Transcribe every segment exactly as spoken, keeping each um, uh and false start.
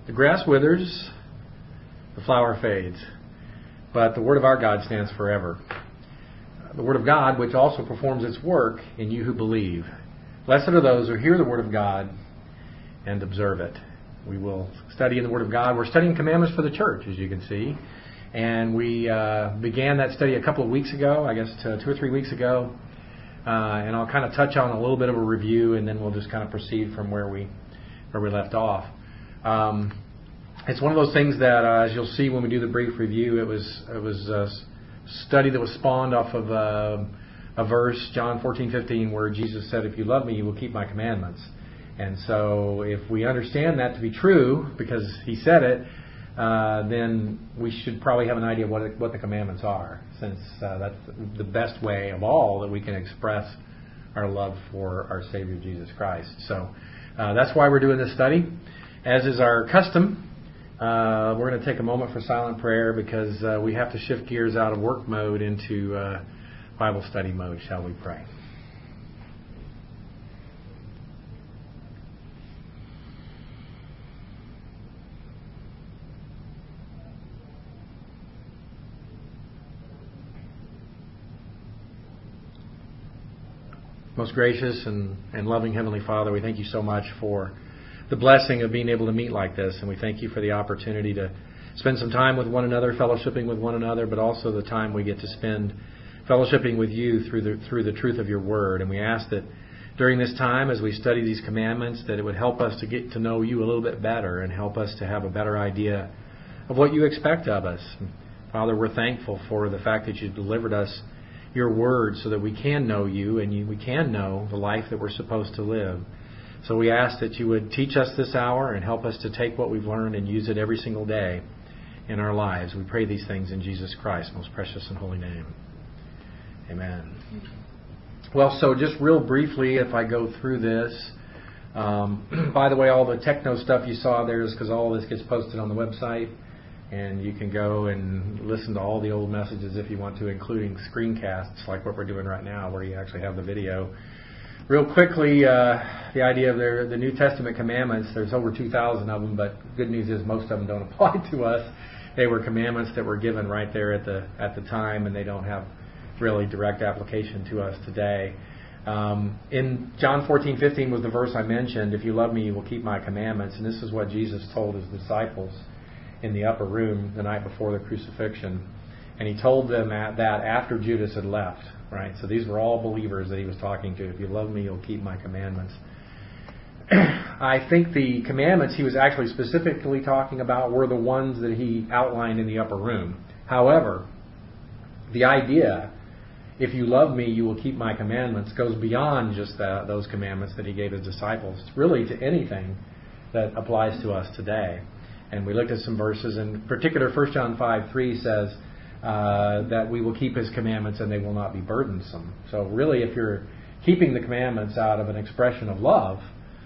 The grass withers, the flower fades, but the word of our God stands forever. The word of God, which also performs its work in you who believe. Blessed are those who hear the word of God and observe it. We will study in the word of God. We're studying commandments for the church, as you can see. And we uh, began that study a couple of weeks ago, I guess two, two or three weeks ago. Uh, and I'll kind of touch on a little bit of a review, and then we'll just kind of proceed from where we where we left off. Um, it's one of those things that, uh, as you'll see when we do the brief review, it was it was a study that was spawned off of uh, a verse, John fourteen fifteen, where Jesus said, "If you love me, you will keep my commandments." And so, if we understand that to be true, because He said it, uh, then we should probably have an idea of what it, what the commandments are, since uh, that's the best way of all that we can express our love for our Savior Jesus Christ. So uh, that's why we're doing this study. As is our custom, uh, we're going to take a moment for silent prayer, because uh, we have to shift gears out of work mode into uh, Bible study mode. Shall we pray? Most gracious and, and loving Heavenly Father, we thank you so much for the blessing of being able to meet like this. And we thank you for the opportunity to spend some time with one another, fellowshipping with one another, but also the time we get to spend fellowshipping with you through the through the truth of your word. And we ask that during this time, as we study these commandments, that it would help us to get to know you a little bit better and help us to have a better idea of what you expect of us. Father, we're thankful for the fact that you delivered us your word so that we can know you and you, we can know the life that we're supposed to live. So we ask that you would teach us this hour and help us to take what we've learned and use it every single day in our lives. We pray these things in Jesus Christ's most precious and holy name. Amen. Well, so just real briefly, if I go through this, um, by the way, all the techno stuff you saw there is because all this gets posted on the website. And you can go and listen to all the old messages if you want to, including screencasts like what we're doing right now, where you actually have the video. Real quickly, uh, the idea of their, the New Testament commandments, there's over two thousand of them, but good news is most of them don't apply to us. They were commandments that were given right there at the at the time, and they don't have really direct application to us today. Um, in John fourteen fifteen was the verse I mentioned, "If you love me, you will keep my commandments." And this is what Jesus told his disciples in the upper room the night before the crucifixion. And he told them that after Judas had left, right? So these were all believers that he was talking to. "If you love me, you'll keep my commandments." I think the commandments he was actually specifically talking about were the ones that he outlined in the upper room. However, the idea, "if you love me, you will keep my commandments," goes beyond just that, those commandments that he gave his disciples. It's really to anything that applies to us today. And we looked at some verses, in particular First John five three says uh, that we will keep his commandments and they will not be burdensome. So really, if you're keeping the commandments out of an expression of love,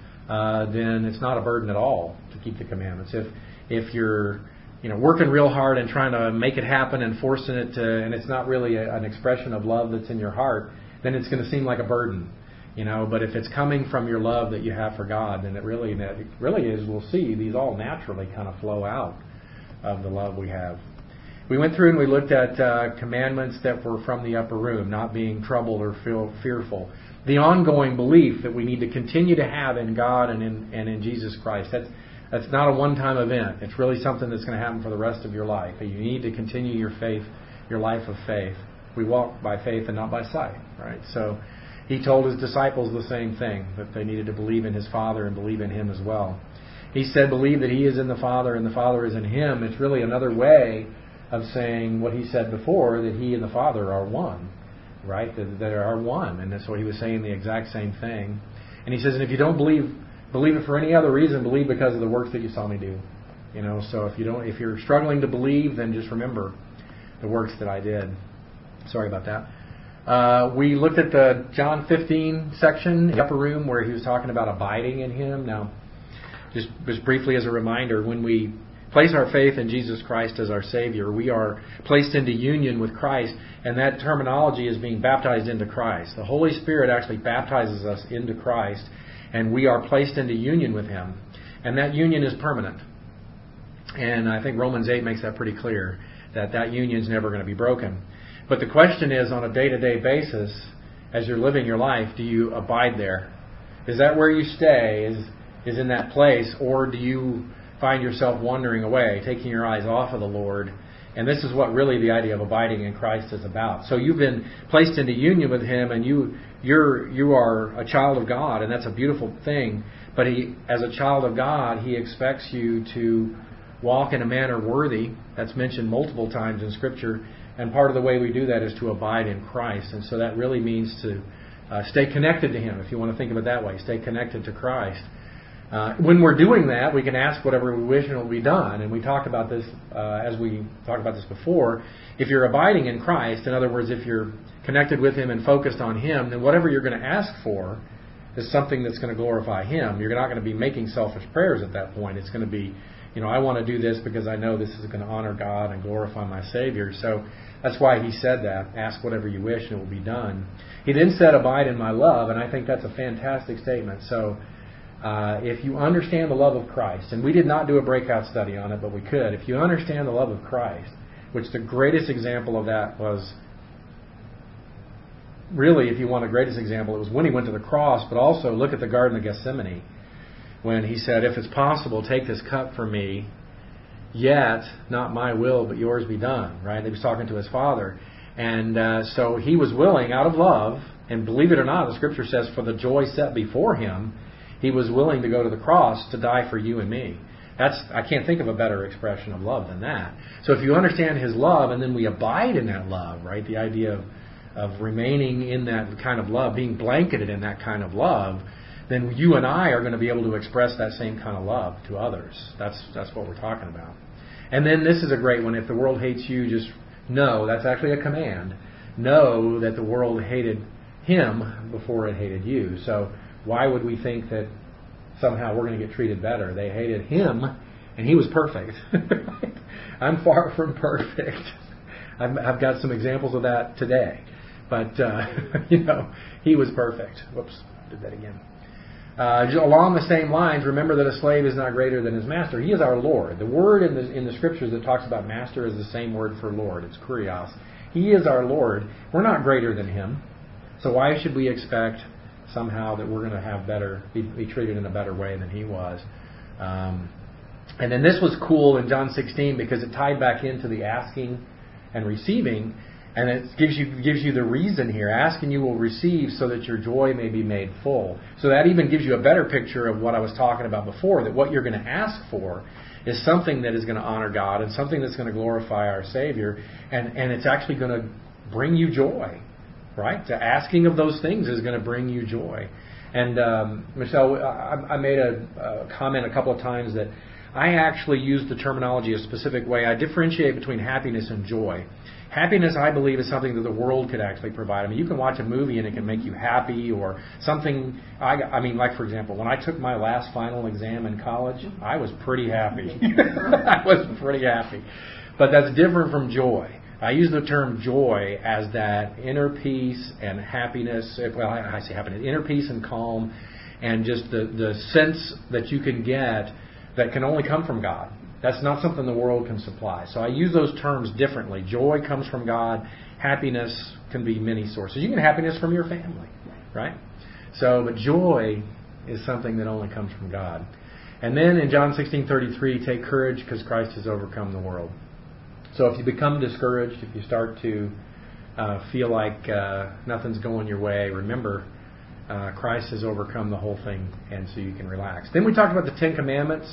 uh, then it's not a burden at all to keep the commandments. If if you're you know working real hard and trying to make it happen and forcing it to, and it's not really a, an expression of love that's in your heart, then it's going to seem like a burden. You know, but if it's coming from your love that you have for God, then it really, it really is, we'll see, these all naturally kind of flow out of the love we have. We went through and we looked at uh, commandments that were from the upper room, not being troubled or feel fearful. The ongoing belief that we need to continue to have in God and in, and in Jesus Christ. That's, that's not a one-time event. It's really something that's going to happen for the rest of your life. You need to continue your faith, your life of faith. We walk by faith and not by sight, right? So he told his disciples the same thing, that they needed to believe in his Father and believe in him as well. He said, believe that he is in the Father and the Father is in him. It's really another way of saying what he said before, that he and the Father are one, right? That they are one. And that's what he was saying, the exact same thing. And he says, and if you don't believe, believe it for any other reason, believe because of the works that you saw me do. You know, so if you don't, if you're struggling to believe, then just remember the works that I did. Sorry about that. Uh, we looked at the John fifteen section, the upper room, where he was talking about abiding in him. Now, just, just briefly as a reminder, when we place our faith in Jesus Christ as our Savior, we are placed into union with Christ, and that terminology is being baptized into Christ. The Holy Spirit actually baptizes us into Christ, and we are placed into union with him. And that union is permanent. And I think Romans eight makes that pretty clear, that that union is never going to be broken. But the question is, on a day-to-day basis, as you're living your life, do you abide there? Is that where you stay, is is in that place, or do you find yourself wandering away, taking your eyes off of the Lord? And this is what really the idea of abiding in Christ is about. So you've been placed into union with Him, and you you're you are a child of God, and that's a beautiful thing. But He, as a child of God, He expects you to walk in a manner worthy. That's mentioned multiple times in Scripture. And part of the way we do that is to abide in Christ. And so that really means to uh, stay connected to Him, if you want to think of it that way. Stay connected to Christ. Uh, when we're doing that, we can ask whatever we wish and it will be done. And we talked about this uh, as we talked about this before. If you're abiding in Christ, in other words, if you're connected with Him and focused on Him, then whatever you're going to ask for is something that's going to glorify Him. You're not going to be making selfish prayers at that point. It's going to be, you know, I want to do this because I know this is going to honor God and glorify my Savior. So that's why He said that. Ask whatever you wish and it will be done. He then said, abide in my love, and I think that's a fantastic statement. So uh, if you understand the love of Christ, and we did not do a breakout study on it, but we could. If you understand the love of Christ, which the greatest example of that was, really, if you want a greatest example, it was when He went to the cross, but also look at the Garden of Gethsemane, when He said, if it's possible, take this cup from me, yet not my will, but yours be done. Right? He was talking to His Father. And uh, so He was willing, out of love, and believe it or not, the Scripture says, for the joy set before Him, He was willing to go to the cross to die for you and me. That's I can't think of a better expression of love than that. So if you understand His love, and then we abide in that love, right? The idea of, of remaining in that kind of love, being blanketed in that kind of love, then you and I are going to be able to express that same kind of love to others. That's that's what we're talking about. And then this is a great one. If the world hates you, just know, that's actually a command. Know that the world hated Him before it hated you. So why would we think that somehow we're going to get treated better? They hated Him, and He was perfect. I'm far from perfect. I've, I've got some examples of that today. But, uh, you know, He was perfect. Whoops, did that again. Uh, along the same lines, remember that a slave is not greater than his master. He is our Lord. The word in the in the Scriptures that talks about master is the same word for Lord. It's kurios. He is our Lord. We're not greater than Him. So why should we expect somehow that we're going to have better, be, be treated in a better way than He was? Um, and then this was cool in John sixteen because it tied back into the asking and receiving. And it gives you gives you the reason here. Ask and you will receive so that your joy may be made full. So that even gives you a better picture of what I was talking about before, that what you're going to ask for is something that is going to honor God and something that's going to glorify our Savior. And, and it's actually going to bring you joy, right? The asking of those things is going to bring you joy. And um, Michelle, I, I made a, a comment a couple of times that I actually use the terminology a specific way. I differentiate between happiness and joy. Happiness, I believe, is something that the world could actually provide. I mean, you can watch a movie and it can make you happy, or something. I, I mean, like, for example, when I took my last final exam in college, I was pretty happy. I was pretty happy. But that's different from joy. I use the term joy as that inner peace and happiness. Well, I say happiness, inner peace and calm, and just the, the sense that you can get that can only come from God. That's not something the world can supply. So I use those terms differently. Joy comes from God. Happiness can be many sources. You can get happiness from your family, right? So, but joy is something that only comes from God. And then in John sixteen thirty-three, take courage because Christ has overcome the world. So if you become discouraged, if you start to uh, feel like uh, nothing's going your way, remember uh, Christ has overcome the whole thing, and so you can relax. Then we talked about the Ten Commandments.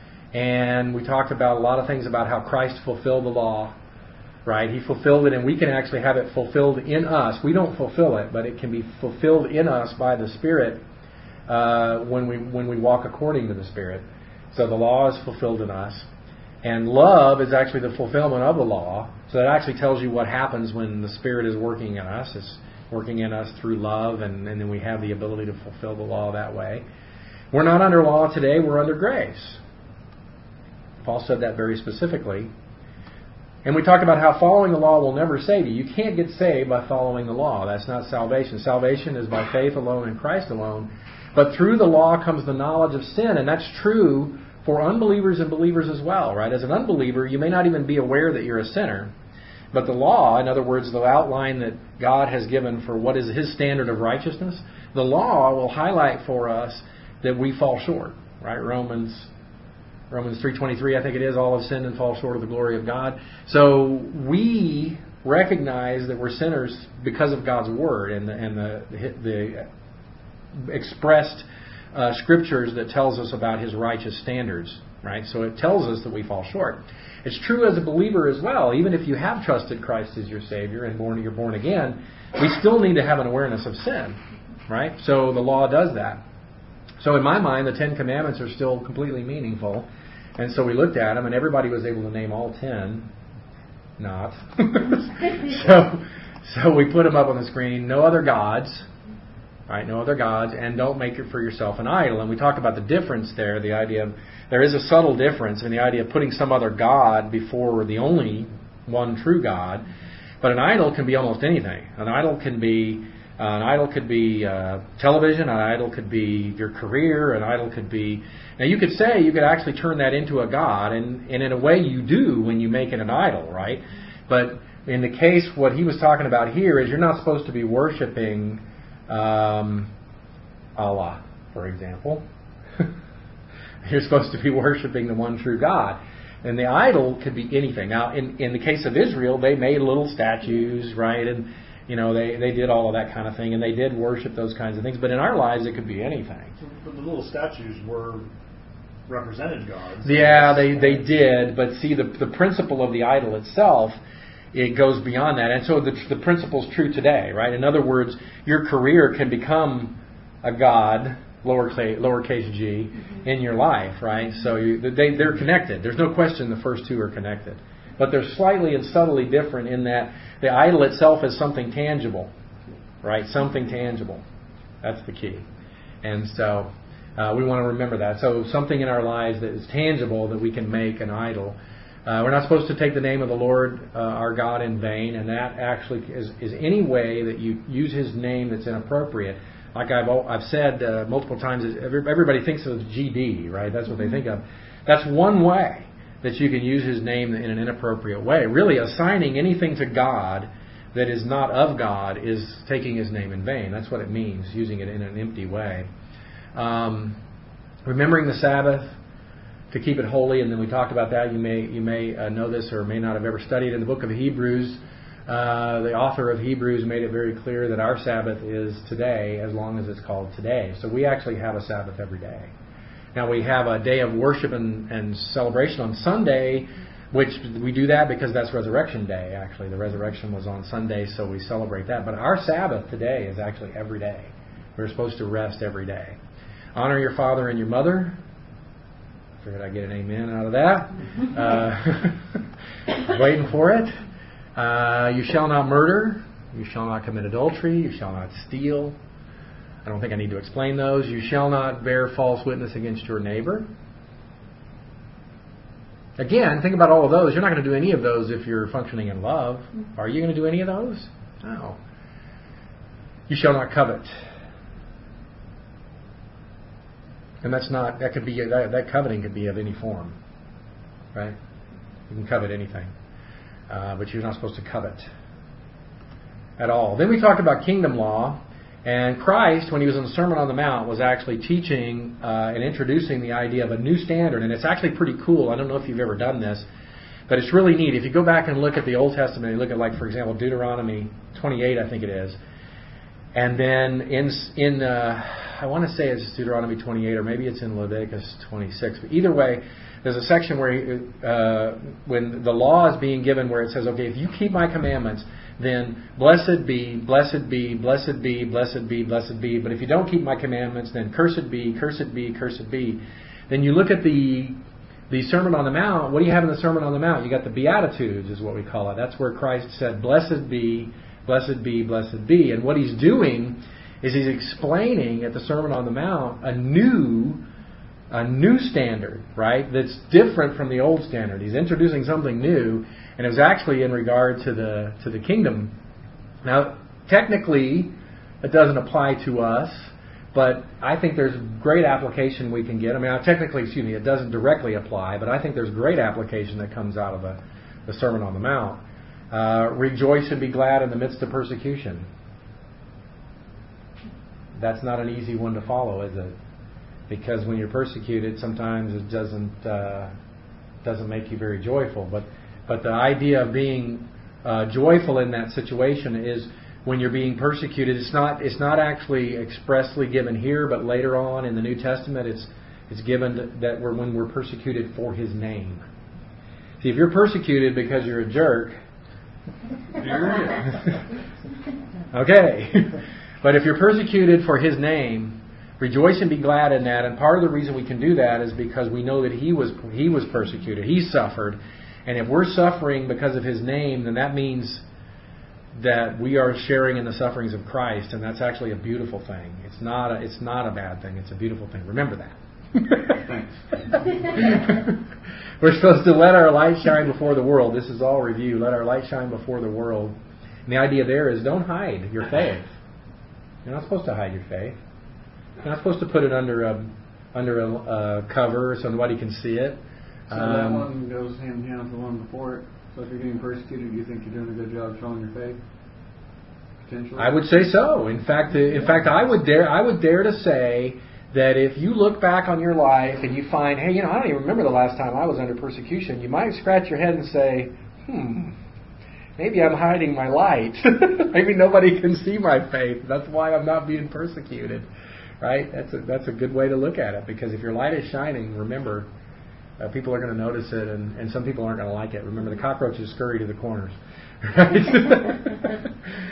And we talked about a lot of things about how Christ fulfilled the law, right? He fulfilled it, and we can actually have it fulfilled in us. We don't fulfill it, but it can be fulfilled in us by the Spirit uh, when we when we walk according to the Spirit. So the law is fulfilled in us. And love is actually the fulfillment of the law. So that actually tells you what happens when the Spirit is working in us. It's working in us through love, and, and then we have the ability to fulfill the law that way. We're not under law today, we're under grace. Paul said that very specifically. And we talked about how following the law will never save you. You can't get saved by following the law. That's not salvation. Salvation is by faith alone in Christ alone. But through the law comes the knowledge of sin. And that's true for unbelievers and believers as well, right? As an unbeliever, you may not even be aware that you're a sinner. But the law, in other words, the outline that God has given for what is His standard of righteousness, the law will highlight for us that we fall short, right? Romans Romans three twenty-three, I think it is, all have sinned and fall short of the glory of God. So we recognize that we're sinners because of God's Word and the, and the, the expressed uh, Scriptures that tells us about His righteous standards, right? So it tells us that we fall short. It's true as a believer as well. Even if you have trusted Christ as your Savior and born, you're born again, we still need to have an awareness of sin, right? So the law does that. So in my mind, the Ten Commandments are still completely meaningful. And so we looked at them, and everybody was able to name all ten. Not. so, so we put them up on the screen. No other gods, right? No other gods, and don't make it for yourself an idol. And we talked about the difference there, the idea of there is a subtle difference in the idea of putting some other god before the only one true God. But an idol can be almost anything. An idol can be uh, an idol could be uh, television. An idol could be your career. An idol could be. Now you could say you could actually turn that into a god, and, and in a way you do when you make it an idol, right? But in the case, what he was talking about here is you're not supposed to be worshiping um, Allah, for example. You're supposed to be worshiping the one true God. And the idol could be anything. Now, in, in the case of Israel, they made little statues, right? And, you know, they, they did all of that kind of thing. And they did worship those kinds of things. But in our lives, it could be anything. But the little statues were represented gods. Yeah, they, they did. But see, the, the principle of the idol itself, it goes beyond that. And so the, the principle's true today, right? In other words, your career can become a god, lowercase, lowercase g, mm-hmm. in your life, right? So you, they, they're connected. There's no question the first two are connected. But they're slightly and subtly different in that the idol itself is something tangible, right? Something tangible. That's the key. And so uh, we want to remember that. So something in our lives that is tangible that we can make an idol. Uh, we're not supposed to take the name of the Lord, uh, our God, in vain, and that actually is, is any way that you use His name that's inappropriate. Like I've I've said uh, multiple times, everybody thinks of G D, right? That's what they think of. That's one way that you can use His name in an inappropriate way. Really, assigning anything to God that is not of God is taking His name in vain. That's what it means, using it in an empty way. Um, remembering the Sabbath to keep it holy, and then we talked about that. You may you may uh, know this or may not have ever studied in the book of Hebrews. Uh, the author of Hebrews made it very clear that our Sabbath is today, as long as it's called today. So we actually have a Sabbath every day. Now we have a day of worship and, and celebration on Sunday, which we do that because that's Resurrection Day, actually. The resurrection was on Sunday, so we celebrate that. But our Sabbath today is actually every day. We're supposed to rest every day. Honor your father and your mother. I figured I'd get an amen out of that. Uh, waiting for it. Uh, you shall not murder. You shall not commit adultery. You shall not steal. I don't think I need to explain those. You shall not bear false witness against your neighbor. Again, think about all of those. You're not going to do any of those if you're functioning in love. Are you going to do any of those? No. You shall not covet. And that's not, that could be, that, that coveting could be of any form. Right? You can covet anything. Uh, but you're not supposed to covet at all. Then we talked about kingdom law. And Christ, when He was in the Sermon on the Mount, was actually teaching uh, and introducing the idea of a new standard. And it's actually pretty cool. I don't know if you've ever done this, but it's really neat. If you go back and look at the Old Testament, you look at, like, for example, Deuteronomy twenty-eight, I think it is. And then in, in uh, I want to say it's Deuteronomy twenty-eight, or maybe it's in Leviticus twenty-six. But either way, there's a section where uh, when the law is being given where it says, okay, if you keep my commandments, then blessed be, blessed be, blessed be, blessed be, blessed be. But if you don't keep my commandments, then cursed be, cursed be, cursed be. Then you look at the the Sermon on the Mount. What do you have in the Sermon on the Mount? You got the Beatitudes, is what we call it. That's where Christ said, blessed be, blessed be, blessed be. And what He's doing is He's explaining at the Sermon on the Mount a new a new standard, right, that's different from the old standard. He's introducing something new, and it was actually in regard to the to the kingdom. Now, technically, it doesn't apply to us, But I think there's great application we can get. I mean, technically, excuse me, it doesn't directly apply, but I think there's great application that comes out of the, the Sermon on the Mount. Uh, rejoice and be glad in the midst of persecution. That's not an easy one to follow, is it? Because when you're persecuted, sometimes it doesn't uh, doesn't make you very joyful. But but the idea of being uh, joyful in that situation is when you're being persecuted. It's not it's not actually expressly given here, but later on in the New Testament, it's it's given that we're when we're persecuted for His name. See, if you're persecuted because you're a jerk, okay. But if you're persecuted for His name, rejoice and be glad in that. And part of the reason we can do that is because we know that He was He was persecuted. He suffered. And if we're suffering because of His name, then that means that we are sharing in the sufferings of Christ, and that's actually a beautiful thing. It's not a, it's not a bad thing. It's a beautiful thing. Remember that. Thanks. We're supposed to let our light shine before the world. This is all review. Let our light shine before the world. And the idea there is don't hide your faith. You're not supposed to hide your faith. You're not supposed to put it under a under a uh, cover so nobody can see it. So um, that one goes hand in hand with the one before it. So if you're getting persecuted, do you think you're doing a good job showing your faith? Potentially, I would say so. In fact, in fact, I would dare I would dare to say that if you look back on your life and you find, hey, you know, I don't even remember the last time I was under persecution, you might scratch your head and say, hmm, maybe I'm hiding my light. Maybe nobody can see my faith. That's why I'm not being persecuted. Right? That's a, that's a good way to look at it, because if your light is shining, remember, uh, people are going to notice it, and, and some people aren't going to like it. Remember, the cockroaches scurry to the corners. Right?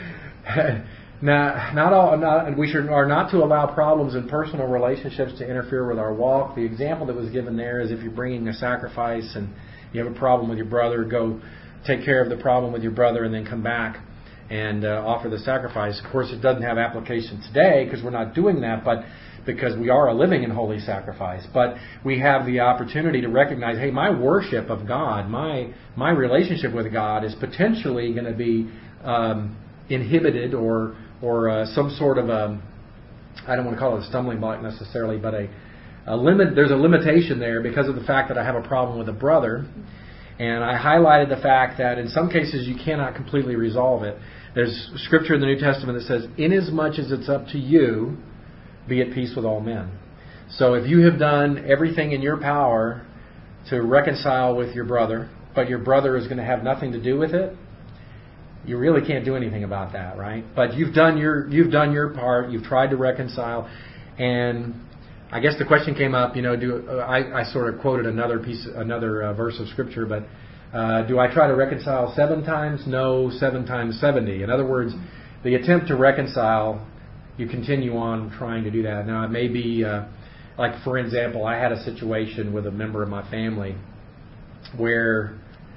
Now, not all, not, we should are not to allow problems in personal relationships to interfere with our walk. The example that was given there is if you're bringing a sacrifice and you have a problem with your brother, go take care of the problem with your brother and then come back and uh, offer the sacrifice. Of course, it doesn't have application today because we're not doing that, but because we are a living and holy sacrifice. But we have the opportunity to recognize, hey, my worship of God, my my relationship with God is potentially going to be um, inhibited or or uh, some sort of a, I don't want to call it a stumbling block necessarily, but a, a limit. There's a limitation there because of the fact that I have a problem with a brother. And I highlighted the fact that in some cases you cannot completely resolve it. There's scripture in the New Testament that says, inasmuch as it's up to you, be at peace with all men. So if you have done everything in your power to reconcile with your brother, but your brother is going to have nothing to do with it, you really can't do anything about that, right? But you've done your you've done your part. You've tried to reconcile, and I guess the question came up. You know, do uh, I, I sort of quoted another piece, another uh, verse of scripture, but uh, do I try to reconcile seven times? No, seven times seventy. In other words, the attempt to reconcile, you continue on trying to do that. Now, it may be uh, like, for example, I had a situation with a member of my family where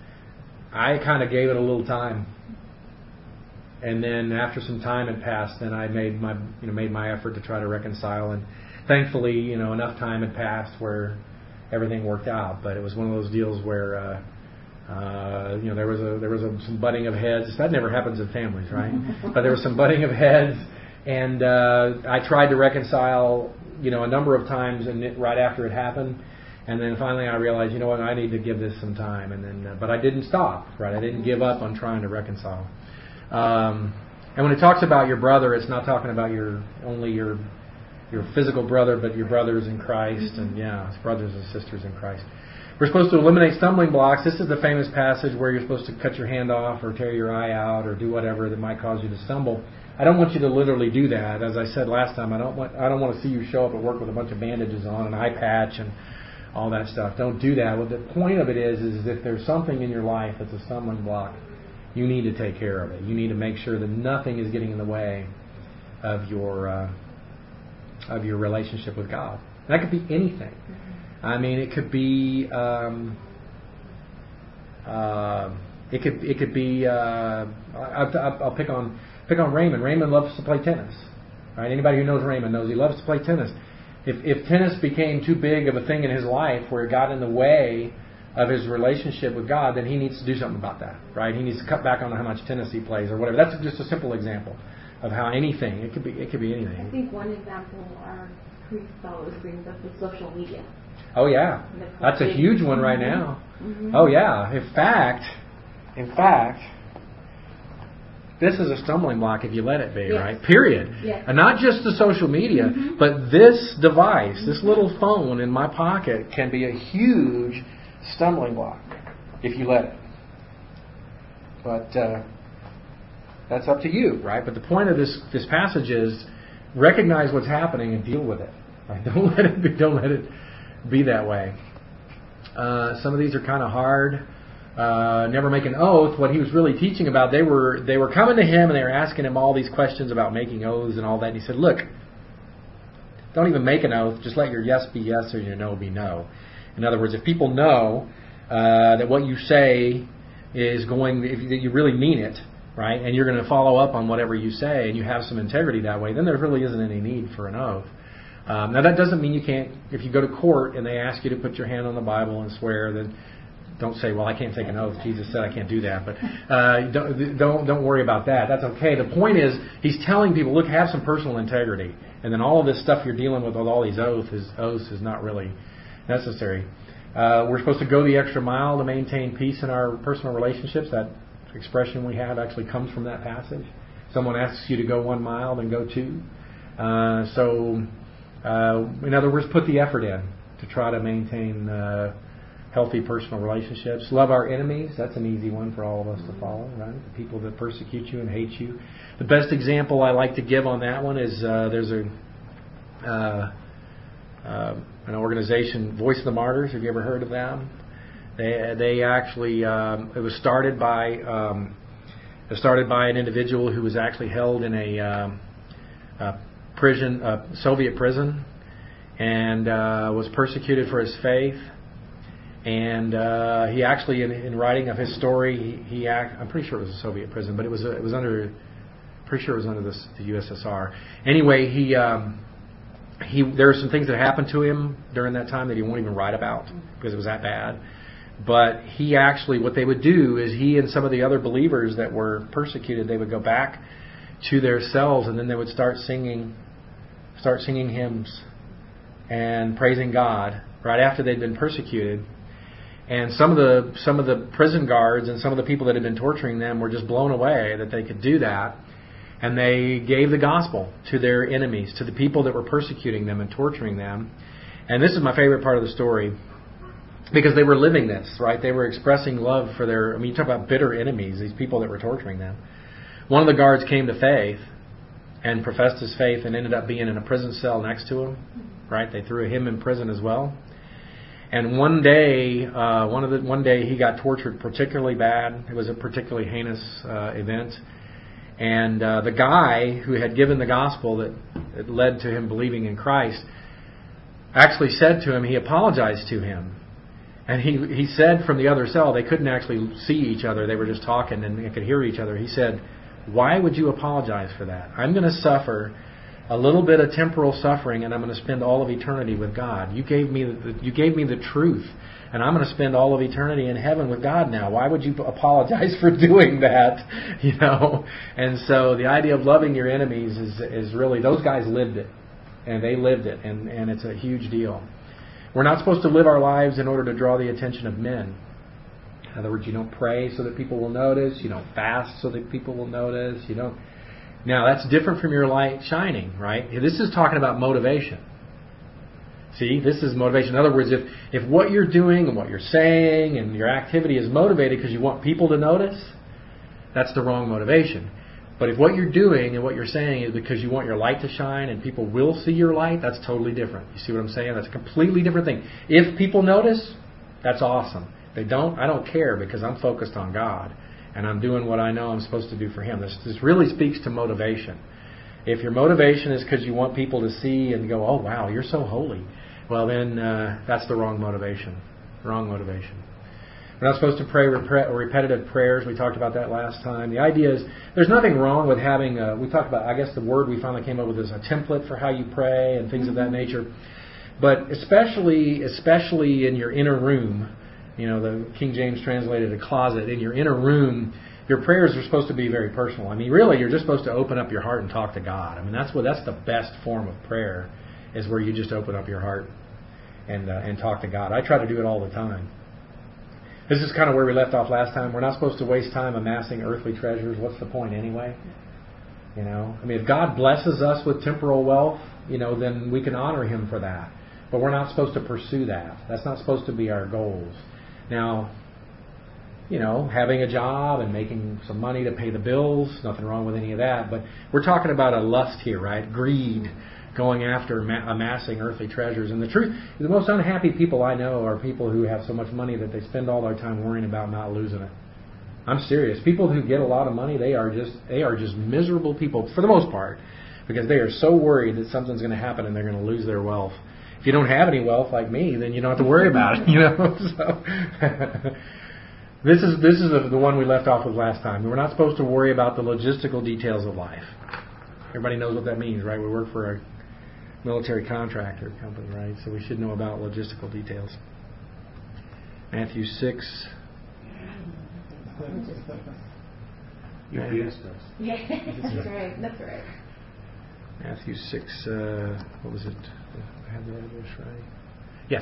I kind of gave it a little time. And then after some time had passed, then I made my you know made my effort to try to reconcile, and thankfully you know enough time had passed where everything worked out. But it was one of those deals where uh, uh, you know there was a there was a, some butting of heads. That never happens in families, right? But there was some butting of heads, and uh, I tried to reconcile you know a number of times, and it, right after it happened. And then finally I realized, you know what, I need to give this some time. And then, uh, but I didn't stop, right? I didn't give up on trying to reconcile. Um, and when it talks about your brother, it's not talking about your only your your physical brother, but your brothers in Christ, and yeah, it's brothers and sisters in Christ. We're supposed to eliminate stumbling blocks. This is the famous passage where you're supposed to cut your hand off or tear your eye out or do whatever that might cause you to stumble. I don't want you to literally do that. As I said last time, I don't want I don't want to see you show up at work with a bunch of bandages on, an eye patch, and all that stuff. Don't do that. Well, the point of it is, is if there's something in your life that's a stumbling block, you need to take care of it. You need to make sure that nothing is getting in the way of your uh, of your relationship with God. That could be anything. I mean, it could be um, uh, it could it could be. Uh, I'll, I'll pick on pick on Raymond. Raymond loves to play tennis. Right? Anybody who knows Raymond knows he loves to play tennis. If if tennis became too big of a thing in his life where it got in the way of his relationship with God, then he needs to do something about that, right? He needs to cut back on how much tennis he plays or whatever. That's just a simple example. of how anything, it could be it could be I anything. think one example our priest always brings up is social media. Oh yeah, that's a huge one right now. Mm-hmm. Oh yeah, in fact, in fact, this is a stumbling block if you let it be, yes. right? Period. Yes. And not just the social media, mm-hmm. but this device, mm-hmm. this little phone in my pocket can be a huge stumbling block if you let it. But uh, that's up to you, right? But the point of this this passage is recognize what's happening and deal with it. Right? Don't let it be, don't let it be that way. Uh, some of these are kind of hard. Uh, never make an oath. What he was really teaching about, they were they were coming to him and they were asking him all these questions about making oaths and all that. And he said, "Look, don't even make an oath. Just let your yes be yes or your no be no." In other words, if people know uh, that what you say is going, if you, you really mean it, right, and you're going to follow up on whatever you say, and you have some integrity that way, then there really isn't any need for an oath. Um, now that doesn't mean you can't. If you go to court and they ask you to put your hand on the Bible and swear, then don't say, "Well, I can't take an oath. Jesus said I can't do that." But uh, don't don't don't worry about that. That's okay. The point is, he's telling people, look, have some personal integrity, and then all of this stuff you're dealing with with all these oaths is oaths is not really necessary. Uh, we're supposed to go the extra mile to maintain peace in our personal relationships. That expression we have actually comes from that passage. Someone asks you to go one mile, then go two. Uh, so, uh, in other words, put the effort in to try to maintain uh, healthy personal relationships. Love our enemies. That's an easy one for all of us to follow, right? The people that persecute you and hate you. The best example I like to give on that one is uh, there's a uh, uh, an organization, Voice of the Martyrs. Have you ever heard of them? They they actually um, it was started by um, it was started by an individual who was actually held in a, um, a prison, a Soviet prison, and uh, was persecuted for his faith. And uh, he actually, in, in writing of his story, he, he act, I'm pretty sure it was a Soviet prison, but it was it was under, pretty sure it was under the, the U S S R. Anyway, he um, he there were some things that happened to him during that time that he won't even write about because it was that bad. But he actually, what they would do is he and some of the other believers that were persecuted, they would go back to their cells and then they would start singing, start singing hymns and praising God right after they'd been persecuted. And some of the some of the prison guards and some of the people that had been torturing them were just blown away that they could do that. And they gave the gospel to their enemies, to the people that were persecuting them and torturing them. And this is my favorite part of the story because they were living this, right? They were expressing love for their, I mean, you talk about bitter enemies, these people that were torturing them. One of the guards came to faith and professed his faith and ended up being in a prison cell next to him, right? They threw him in prison as well. And one day, uh, one of the one day he got tortured particularly bad. It was a particularly heinous uh, event. And uh, the guy who had given the gospel that, that led to him believing in Christ actually said to him, he apologized to him. And he he said from the other cell, they couldn't actually see each other. They were just talking and they could hear each other. He said, "Why would you apologize for that? I'm going to suffer a little bit of temporal suffering, and I'm going to spend all of eternity with God. You gave me the, you gave me the truth, and I'm going to spend all of eternity in heaven with God now. Why would you apologize for doing that?" You know. And so the idea of loving your enemies is is really, those guys lived it, and they lived it, and and it's a huge deal. We're not supposed to live our lives in order to draw the attention of men. In other words, you don't pray so that people will notice. You don't fast so that people will notice. You don't. Now, that's different from your light shining, right? This is talking about motivation. See, this is motivation. In other words, if, if what you're doing and what you're saying and your activity is motivated because you want people to notice, that's the wrong motivation. But if what you're doing and what you're saying is because you want your light to shine and people will see your light, that's totally different. You see what I'm saying? That's a completely different thing. If people notice, that's awesome. If they don't, I don't care because I'm focused on God. And I'm doing what I know I'm supposed to do for Him. This, this really speaks to motivation. If your motivation is because you want people to see and go, "Oh, wow, you're so holy," well, then uh, that's the wrong motivation. Wrong motivation. We're not supposed to pray rep- repetitive prayers. We talked about that last time. The idea is there's nothing wrong with having, a, we talked about, I guess the word we finally came up with is a template for how you pray and things of that nature. But especially, especially in your inner room, you know, the King James translated a closet. In your inner room, your prayers are supposed to be very personal. I mean, really, you're just supposed to open up your heart and talk to God. I mean, that's what that's the best form of prayer, is where you just open up your heart and uh, and talk to God. I try to do it all the time. This is kind of where we left off last time. We're not supposed to waste time amassing earthly treasures. What's the point anyway? You know, I mean, if God blesses us with temporal wealth, you know, then we can honor Him for that. But we're not supposed to pursue that. That's not supposed to be our goals. Now, you know, having a job and making some money to pay the bills, nothing wrong with any of that. But we're talking about a lust here, right? Greed, going after amassing earthly treasures. And the truth, the most unhappy people I know are people who have so much money that they spend all their time worrying about not losing it. I'm serious. People who get a lot of money, they are just they are just miserable people for the most part, because they are so worried that something's going to happen and they're going to lose their wealth. If you don't have any wealth like me, then you don't have to worry about it. You know. So this is this is the, the one we left off with last time. We're not supposed to worry about the logistical details of life. Everybody knows what that means, right? We work for a military contractor company, right? So we should know about logistical details. Matthew six. U P S does. Yeah, that's right. That's right. Matthew six. Uh, what was it? I have the right verse right. Yes.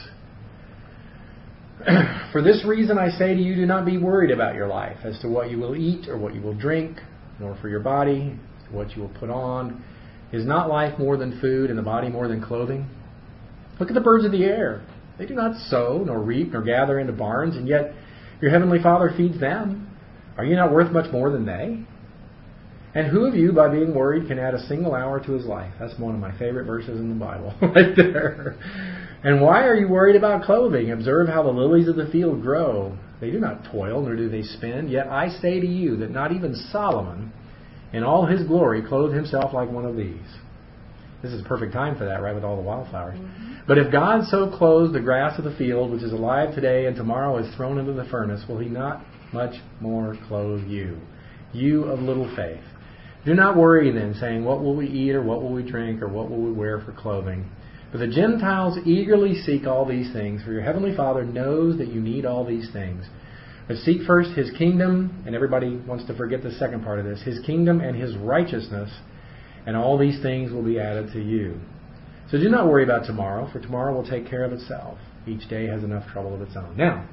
For this reason I say to you, do not be worried about your life as to what you will eat or what you will drink, nor for your body as to what you will put on. Is not life more than food, and the body more than clothing? Look at the birds of the air. They do not sow, nor reap, nor gather into barns, and yet your heavenly Father feeds them. Are you not worth much more than they? And who of you, by being worried, can add a single hour to his life? That's one of my favorite verses in the Bible, right there. And why are you worried about clothing? Observe how the lilies of the field grow. They do not toil, nor do they spin. Yet I say to you that not even Solomon, in all his glory, clothed himself like one of these. This is a perfect time for that, right, with all the wildflowers. Mm-hmm. But if God so clothes the grass of the field, which is alive today and tomorrow is thrown into the furnace, will He not much more clothe you, you of little faith? Do not worry then, saying, what will we eat, or what will we drink, or what will we wear for clothing? For the Gentiles eagerly seek all these things, for your heavenly Father knows that you need all these things. But seek first His kingdom, and everybody wants to forget the second part of this, His kingdom and His righteousness, and all these things will be added to you. So do not worry about tomorrow, for tomorrow will take care of itself. Each day has enough trouble of its own. Now,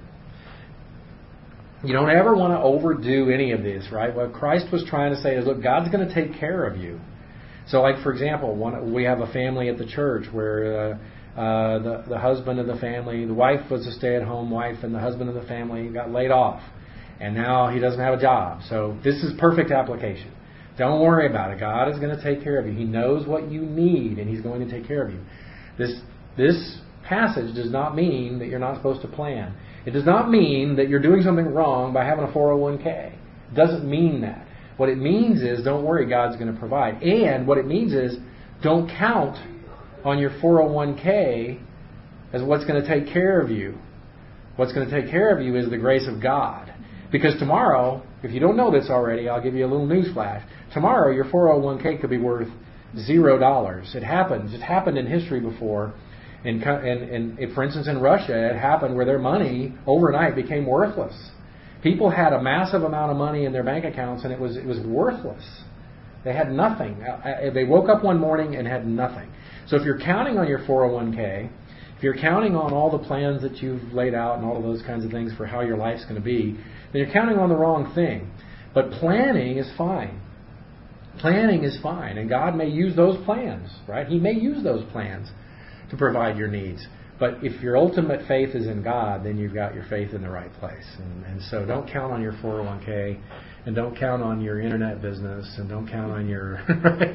you don't ever want to overdo any of this, right? What Christ was trying to say is, look, God's going to take care of you. So, like, for example, one, we have a family at the church where uh, uh, the, the husband of the family, the wife was a stay-at-home wife, and the husband of the family got laid off. And now he doesn't have a job. So this is perfect application. Don't worry about it. God is going to take care of you. He knows what you need, and He's going to take care of you. This this passage does not mean that you're not supposed to plan. It does not mean that you're doing something wrong by having a four oh one k. It doesn't mean that. What it means is, don't worry, God's going to provide. And what it means is, don't count on your four oh one k as what's going to take care of you. What's going to take care of you is the grace of God. Because tomorrow, if you don't know this already, I'll give you a little news flash. Tomorrow, your four oh one k could be worth zero dollars. It happens. It happened in history before. And, and, and for instance, in Russia, it happened where their money overnight became worthless. People had a massive amount of money in their bank accounts, and it was it was worthless. They had nothing. They woke up one morning and had nothing. So if you're counting on your four oh one k, if you're counting on all the plans that you've laid out and all of those kinds of things for how your life's going to be, then you're counting on the wrong thing. But planning is fine. Planning is fine, and God may use those plans, right? He may use those plans to provide your needs. But if your ultimate faith is in God, then you've got your faith in the right place. And, and so don't count on your four oh one k, and don't count on your internet business, and don't count on your... right?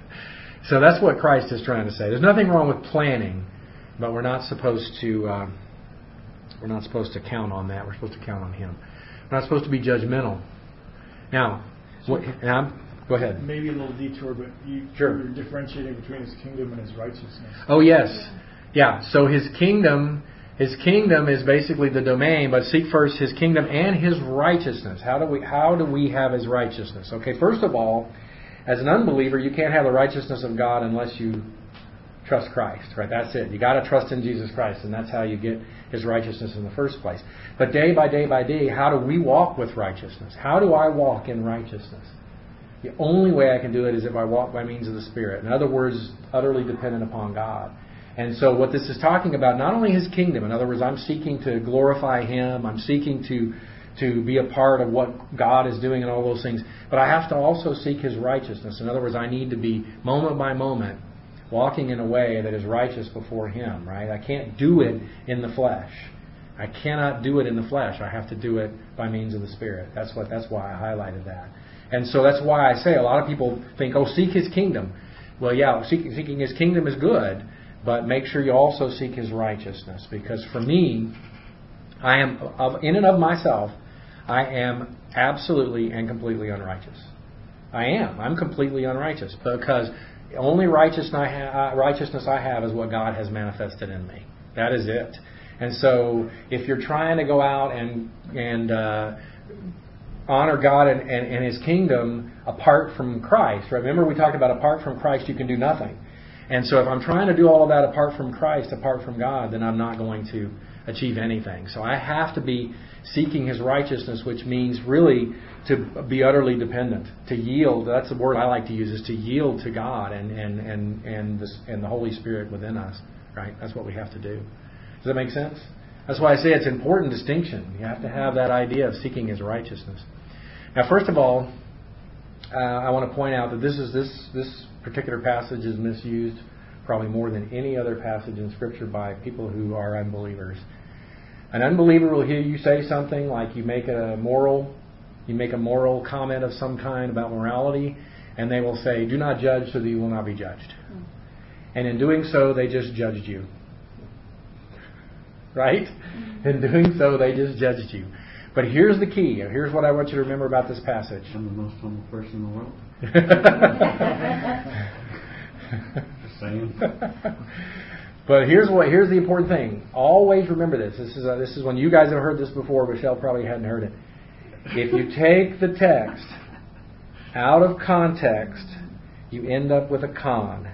So that's what Christ is trying to say. There's nothing wrong with planning, but we're not supposed to uh, we're not supposed to count on that. We're supposed to count on Him. We're not supposed to be judgmental. Now, what, now go ahead. Maybe a little detour, but you, sure. you're differentiating between His kingdom and His righteousness. Oh yes, yeah. So His kingdom, His kingdom is basically the domain. But seek first His kingdom and His righteousness. How do we how do we have His righteousness? Okay, first of all, as an unbeliever, you can't have the righteousness of God unless you trust Christ, right? That's it. You got to trust in Jesus Christ, and that's how you get His righteousness in the first place. But day by day by day, how do we walk with righteousness? How do I walk in righteousness? The only way I can do it is if I walk by means of the Spirit. In other words, utterly dependent upon God. And so what this is talking about, not only His kingdom, in other words, I'm seeking to glorify Him, I'm seeking to to be a part of what God is doing and all those things, but I have to also seek His righteousness. In other words, I need to be moment by moment walking in a way that is righteous before Him, right? I can't do it in the flesh. I cannot do it in the flesh. I have to do it by means of the Spirit. That's what. That's why I highlighted that. And so that's why I say a lot of people think, oh, seek His kingdom. Well, yeah, seeking, seeking His kingdom is good, but make sure you also seek His righteousness. Because for me, I am, of, in and of myself, I am absolutely and completely unrighteous. I am. I'm completely unrighteous because the only righteousness I, ha- righteousness I have is what God has manifested in me. That is it. And so if you're trying to go out and and uh, honor God and, and, and His kingdom apart from Christ, right? Remember we talked about apart from Christ you can do nothing. And so if I'm trying to do all of that apart from Christ, apart from God, then I'm not going to achieve anything. So I have to be seeking His righteousness, which means really to be utterly dependent, to yield. That's the word I like to use, is to yield to God and and and and, this, and the Holy Spirit within us. Right? That's what we have to do. Does that make sense? That's why I say it's an important distinction. You have to have that idea of seeking His righteousness. Now, first of all, uh, I want to point out that this is this this particular passage is misused probably more than any other passage in Scripture by people who are unbelievers. An unbeliever will hear you say something like you make a moral, you make a moral comment of some kind about morality, and they will say, "Do not judge, so that you will not be judged." Mm. And in doing so, they just judged you. Right? Mm. In doing so, they just judged you. But here's the key. Here's what I want you to remember about this passage. I'm the most humble person in the world. Just saying. But here's what here's the important thing. Always remember this. This is a, this is when you guys have heard this before. Michelle probably hadn't heard it. If you take the text out of context, you end up with a con.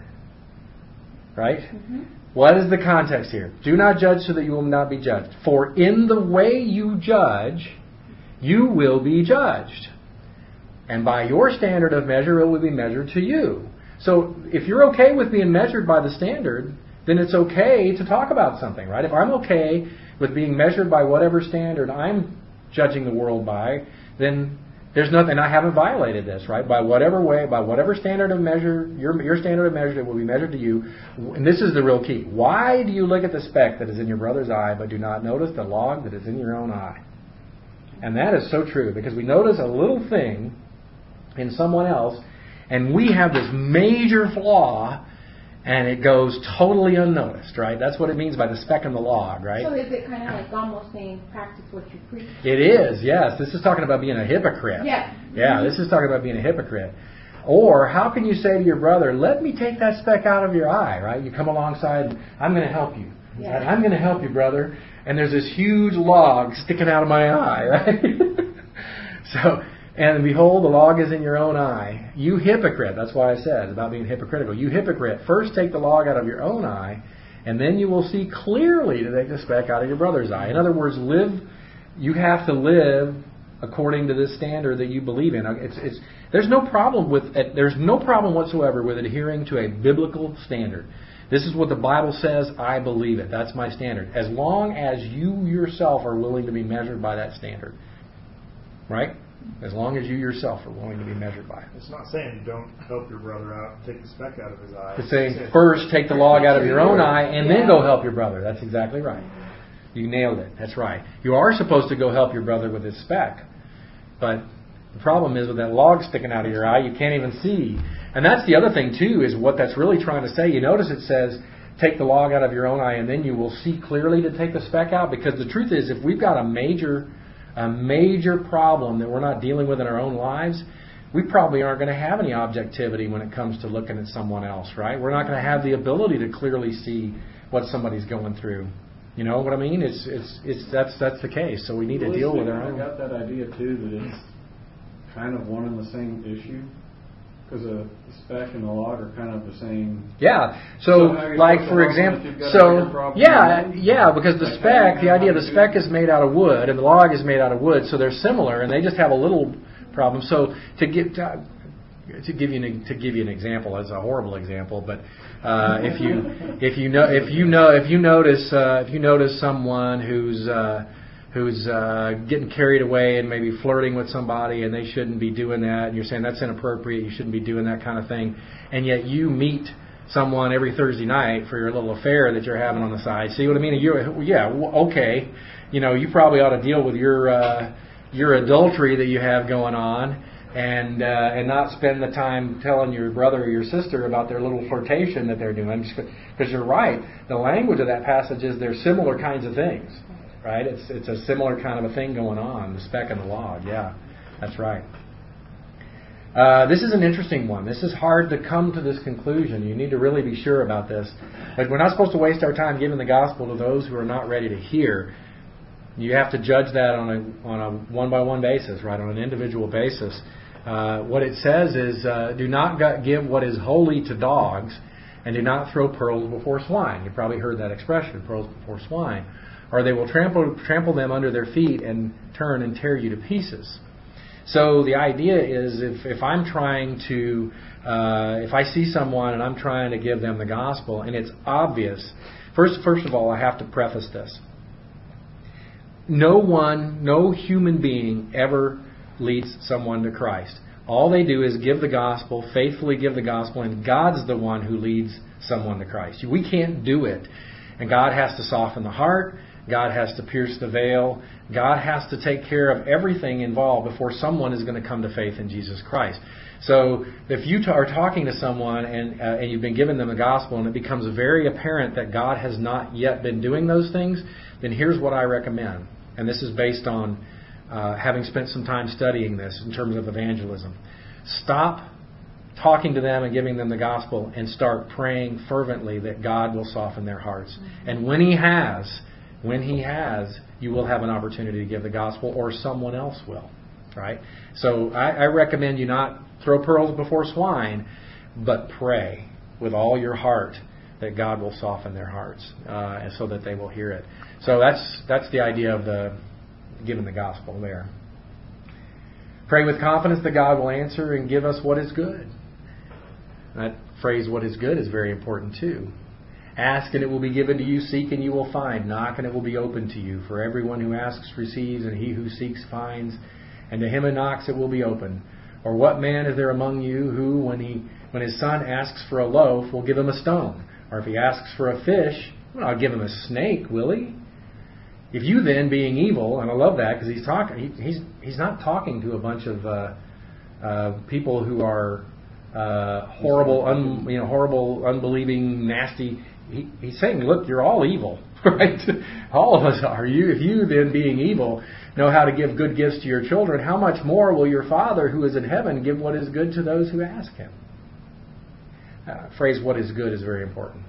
Right? Mm-hmm. What is the context here? Do not judge so that you will not be judged. For in the way you judge, you will be judged. And by your standard of measure, it will be measured to you. So if you're okay with being measured by the standard, then it's okay to talk about something, right? If I'm okay with being measured by whatever standard I'm judging the world by, then there's nothing, I haven't violated this, right? By whatever way, by whatever standard of measure, your your standard of measure, it will be measured to you. And this is the real key. Why do you look at the speck that is in your brother's eye, but do not notice the log that is in your own eye? And that is so true, because we notice a little thing in someone else, and we have this major flaw, and it goes totally unnoticed, right? That's what it means by the speck in the log, right? So is it kind of like almost saying practice what you preach? It is, yes. This is talking about being a hypocrite. Yeah. Yeah, Mm-hmm. this is talking about being a hypocrite. Or how can you say to your brother, let me take that speck out of your eye, right? You come alongside, I'm going to help you. Yeah. Right? I'm going to help you, brother. And there's this huge log sticking out of my eye, right? so... And behold, the log is in your own eye. You hypocrite. That's why I said about being hypocritical. You hypocrite. First take the log out of your own eye, and then you will see clearly to take the speck out of your brother's eye. In other words, live. You have to live according to this standard that you believe in. It's, it's, there's no problem with. There's no problem whatsoever with adhering to a biblical standard. This is what the Bible says. I believe it. That's my standard. As long as you yourself are willing to be measured by that standard, right? As long as you yourself are willing to be measured by it. It's not saying don't help your brother out, take the speck out of his eye. It's saying first take the log out of your own eye and then go help your brother. That's exactly right. You nailed it. That's right. You are supposed to go help your brother with his speck. But the problem is with that log sticking out of your eye, you can't even see. And that's the other thing too, is what that's really trying to say. You notice it says take the log out of your own eye and then you will see clearly to take the speck out. Because the truth is, if we've got a major... a major problem that we're not dealing with in our own lives, we probably aren't going to have any objectivity when it comes to looking at someone else, right? We're not going to have the ability to clearly see what somebody's going through. You know what I mean? It's it's it's that's that's the case. So we need to deal with our own. I got that idea too, that it's kind of one and the same issue. Because the spec and the log are kind of the same. Yeah. So So, how are you like supposed to for help them if example, you've got a bigger so problem yeah, than them? yeah, because the Like, spec, how the idea of the do you spec do- is made out of wood, and the log is made out of wood, so they're similar, and they just have a little problem. So to get to, to give you an, to give you an example, it's a horrible example, but uh, if you if you know if you know if you notice uh, if you notice someone who's uh, who's uh, getting carried away and maybe flirting with somebody and they shouldn't be doing that, and you're saying that's inappropriate, you shouldn't be doing that kind of thing, and yet you meet someone every Thursday night for your little affair that you're having on the side. See what I mean? You're, yeah, okay. You know, you probably ought to deal with your uh, your adultery that you have going on, and uh, and not spend the time telling your brother or your sister about their little flirtation that they're doing. Because you're right, the language of that passage is they're similar kinds of things, right? It's it's a similar kind of a thing going on. The speck and the log. Yeah, that's right. Uh, this is an interesting one. This is hard to come to this conclusion. You need to really be sure about this. But we're not supposed to waste our time giving the gospel to those who are not ready to hear. You have to judge that on a on a one by one basis, right? On an individual basis. Uh, what it says is, uh, do not give what is holy to dogs, and do not throw pearls before swine. You probably heard that expression, pearls before swine, or they will trample trample them under their feet and turn and tear you to pieces. So the idea is, if, if I'm trying to, uh, if I see someone and I'm trying to give them the gospel, and it's obvious, first, first of all, I have to preface this. No one, no human being ever leads someone to Christ. All they do is give the gospel, faithfully give the gospel, and God's the one who leads someone to Christ. We can't do it. And God has to soften the heart. God has to pierce the veil. God has to take care of everything involved before someone is going to come to faith in Jesus Christ. So if you t- are talking to someone and, uh, and you've been giving them the gospel and it becomes very apparent that God has not yet been doing those things, then here's what I recommend. And this is based on uh, having spent some time studying this in terms of evangelism. Stop talking to them and giving them the gospel and start praying fervently that God will soften their hearts. Mm-hmm. And when He has... When He has, you will have an opportunity to give the gospel, or someone else will, right? So I, I recommend you not throw pearls before swine, but pray with all your heart that God will soften their hearts, uh, and so that they will hear it. So that's that's the idea of the giving the gospel there. Pray with confidence that God will answer and give us what is good. That phrase, "what is good," is very important too. Ask and it will be given to you. Seek and you will find. Knock and it will be opened to you. For everyone who asks receives, and he who seeks finds. And to him who knocks it will be opened. Or what man is there among you who, when he when his son asks for a loaf, will give him a stone? Or if he asks for a fish, well, I'll give him a snake, will he? If you then, being evil, and I love that because he's talking, he, he's he's not talking to a bunch of uh, uh, people who are uh, horrible, un, you know, horrible, unbelieving, nasty. He, he's saying, look, you're all evil, right? All of us are. You, if you then, being evil, know how to give good gifts to your children, how much more will your Father who is in heaven give what is good to those who ask Him? Uh, phrase, what is good, is very important.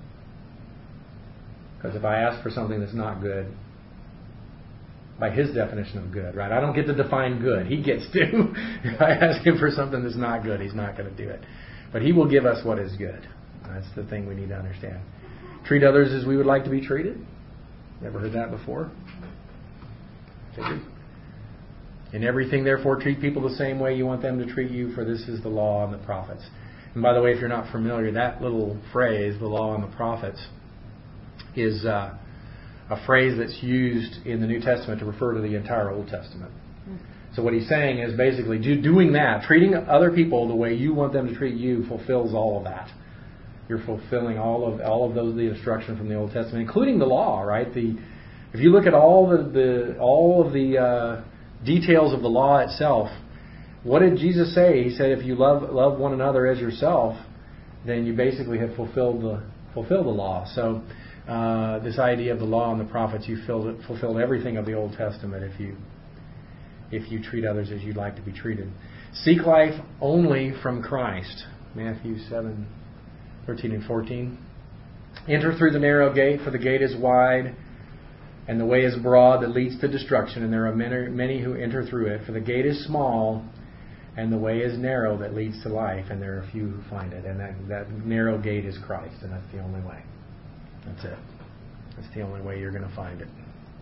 Because if I ask for something that's not good, by His definition of good, right? I don't get to define good. He gets to. If I ask Him for something that's not good, He's not going to do it. But He will give us what is good. That's the thing we need to understand. Treat others as we would like to be treated. Never heard that before? Figured. In everything, therefore, treat people the same way you want them to treat you, for this is the law and the prophets. And by the way, if you're not familiar, that little phrase, the law and the prophets, is uh, a phrase that's used in the New Testament to refer to the entire Old Testament. So what he's saying is basically do, doing that, treating other people the way you want them to treat you, fulfills all of that. You're fulfilling all of all of those the instruction from the Old Testament, including the law, right? The if you look at all the, the all of the uh, details of the law itself, what did Jesus say? He said, if you love love one another as yourself, then you basically have fulfilled the fulfilled the law. So uh, this idea of the law and the prophets, you filled, fulfilled everything of the Old Testament if you if you treat others as you'd like to be treated. Seek life only from Christ. Matthew seven. thirteen and fourteen. Enter through the narrow gate, for the gate is wide, and the way is broad that leads to destruction, and there are many, many who enter through it. For the gate is small, And the way is narrow that leads to life, and there are a few who find it. And that, that narrow gate is Christ, and that's the only way. That's it. That's the only way you're going to find it.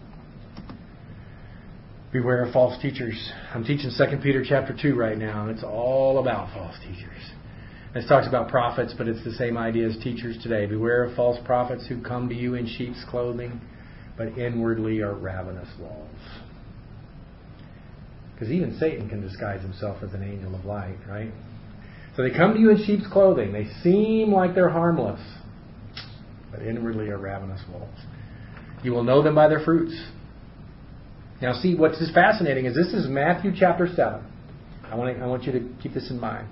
Beware of false teachers. I'm teaching Second Peter chapter two right now, and it's all about false teachers. This talks about prophets, but it's the same idea as teachers today. Beware of false prophets who come to you in sheep's clothing, but inwardly are ravenous wolves. Because even Satan can disguise himself as an angel of light, right? So they come to you in sheep's clothing. They seem like they're harmless, but inwardly are ravenous wolves. You will know them by their fruits. Now see, what's just fascinating is this is Matthew chapter seven. I want, to, I want you to keep this in mind.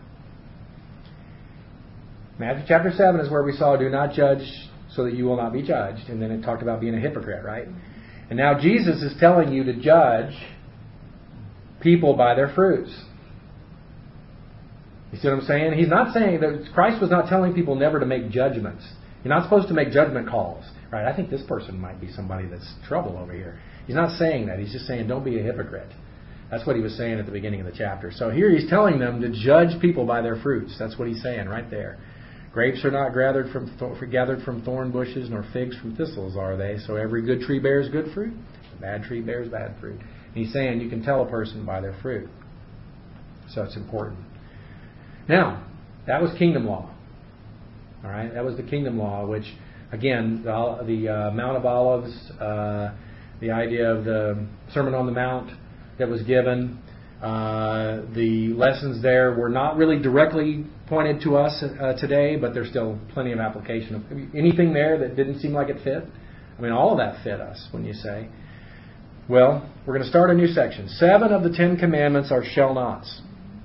Matthew chapter seven is where we saw, do not judge so that you will not be judged. And then it talked about being a hypocrite, right? And now Jesus is telling you to judge people by their fruits. You see what I'm saying? He's not saying that Christ was not telling people never to make judgments. You're not supposed to make judgment calls. Right? I think this person might be somebody that's trouble over here. He's not saying that. He's just saying don't be a hypocrite. That's what he was saying at the beginning of the chapter. So here he's telling them to judge people by their fruits. That's what he's saying right there. Grapes are not gathered from th- gathered from thorn bushes, nor figs from thistles, are they? So every good tree bears good fruit. A bad tree bears bad fruit. And he's saying you can tell a person by their fruit. So it's important. Now, that was kingdom law. All right, that was the kingdom law, which, again, the, the uh, Mount of Olives, uh, the idea of the Sermon on the Mount that was given, uh, the lessons there were not really directly pointed to us uh, today, but there's still plenty of application. Of anything there that didn't seem like it fit? I mean, all of that fit us, when you say. Well, we're going to start a new section. Seven of the Ten Commandments are shall nots.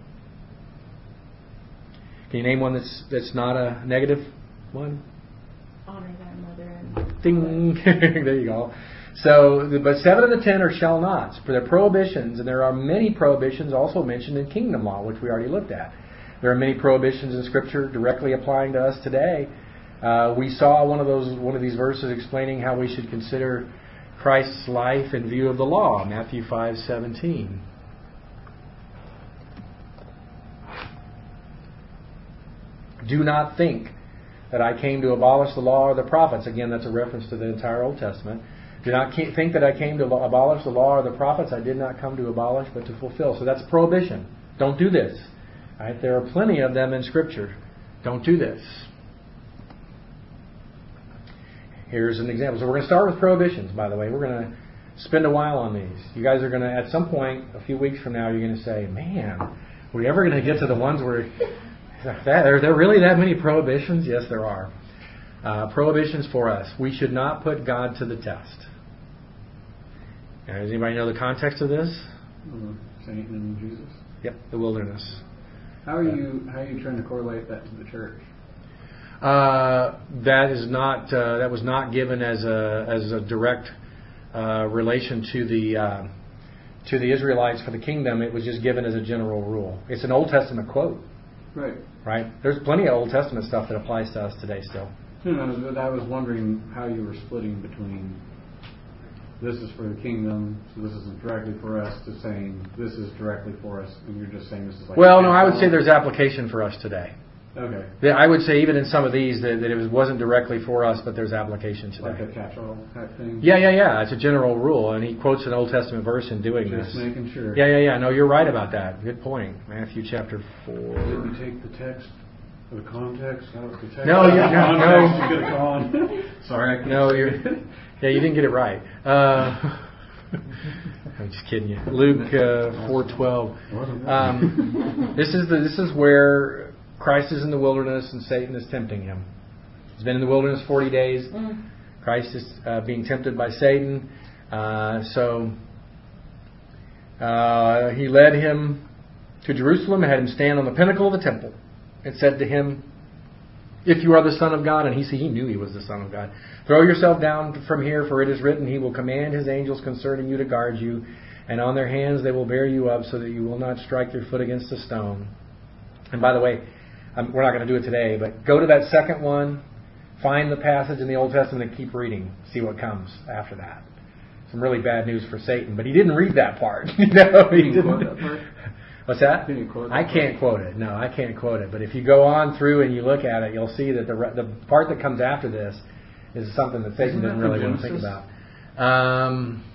Can you name one that's that's not a negative one? Honor thy mother and Ding. There you go. So, but seven of the ten are shall nots. For they're prohibitions, and there are many prohibitions also mentioned in kingdom law, which we already looked at. There are many prohibitions in Scripture directly applying to us today. Uh, we saw one of those, one of these verses explaining how we should consider Christ's life in view of the law, Matthew five seventeen. Do not think that I came to abolish the law or the prophets. Again, that's a reference to the entire Old Testament. Do not think that I came to abolish the law or the prophets. I did not come to abolish, but to fulfill. So that's a prohibition. Don't do this. Right? There are plenty of them in Scripture. Don't do this. Here's an example. So we're going to start with prohibitions, by the way. We're going to spend a while on these. You guys are going to, at some point, a few weeks from now, you're going to say, man, are we ever going to get to the ones where... That, are there really that many prohibitions? Yes, there are. Uh, prohibitions for us. We should not put God to the test. Now, does anybody know the context of this? Uh, Satan and Jesus. Yep, the wilderness. How are you? How are you trying to correlate that to the church? Uh, that is not. Uh, that was not given as a as a direct uh, relation to the uh, to the Israelites for the kingdom. It was just given as a general rule. It's an Old Testament quote. Right. Right? There's plenty of Old Testament stuff that applies to us today still. No, no, I was wondering how you were splitting between this is for the kingdom, so this isn't directly for us, to saying this is directly for us, and you're just saying this is like... Well, no, I would say there's application for us today. Okay. I would say even in some of these that, that it wasn't directly for us, but there's application today. Like a catch-all type thing? Yeah, yeah, yeah. It's a general rule, and he quotes an Old Testament verse in doing Just this. making sure. Yeah, yeah, yeah. No, you're right about that. Good point. Matthew chapter four. Didn't take the text or the context out of the text. No, you- no, no. You could have gone. Sorry, I couldn't No, say you're. it. Yeah, you didn't get it right. Uh, I'm just kidding you. Luke uh, four twelve. Um, this is the this is where Christ is in the wilderness and Satan is tempting him. He's been in the wilderness forty days. Christ is uh, being tempted by Satan. Uh, so uh, he led him to Jerusalem and had him stand on the pinnacle of the temple and said to him, "If you are the Son of God," and he he knew he was the Son of God, "throw yourself down from here, for it is written, He will command His angels concerning you to guard you, and on their hands they will bear you up, so that you will not strike your foot against a stone." And by the way, um, we're not going to do it today, but go to that second one, find the passage in the Old Testament, and keep reading. See what comes after that. Some really bad news for Satan, but he didn't read that part. You know, he didn't. What's that? Can you quote I that? can't quote it. No, I can't quote it. But if you go on through and you look at it, you'll see that the re- the part that comes after this is something that Satan Isn't that didn't from really want to think Genesis? about. Um,